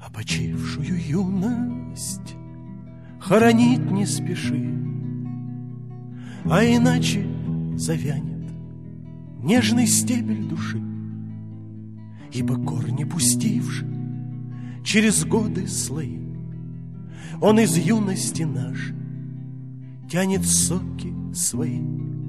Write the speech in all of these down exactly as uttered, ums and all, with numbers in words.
А почившую юность хоронить не спеши, а иначе завянет нежный стебель души. Ибо корни пустивши через годы слои, он из юности нашей тянет соки свои.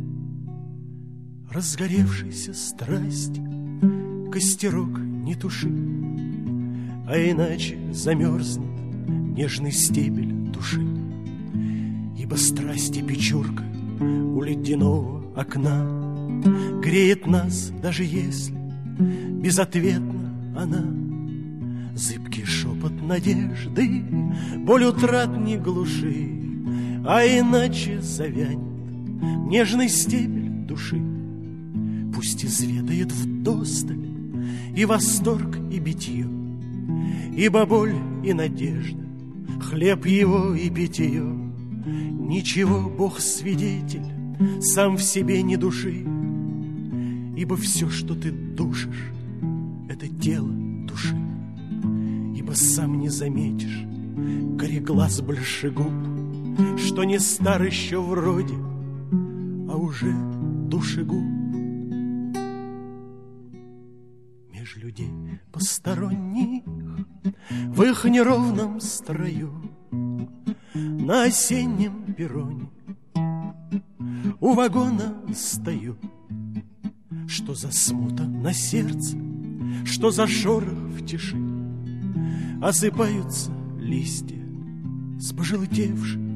Разгоревшейся страсти костерок не туши, а иначе замерзнет нежный стебель души. Ибо страсти печурка у ледяного окна греет нас, даже если безответна она. Зыбкий шепот надежды боль утрат не глуши, а иначе завянет нежный стебель души. Пусть изведает вдосталь и восторг, и битье, ибо боль и надежда, хлеб его и питье. Ничего Бог свидетель сам в себе не души, ибо все, что ты душишь, это тело души. Ибо сам не заметишь кореглаз большегуб, что не стар еще вроде, а уже душегуб. Меж людей посторонних в их неровном строю на осеннем перроне у вагона стою. Что за смута на сердце, что за шорох в тиши, осыпаются листья с пожелтевших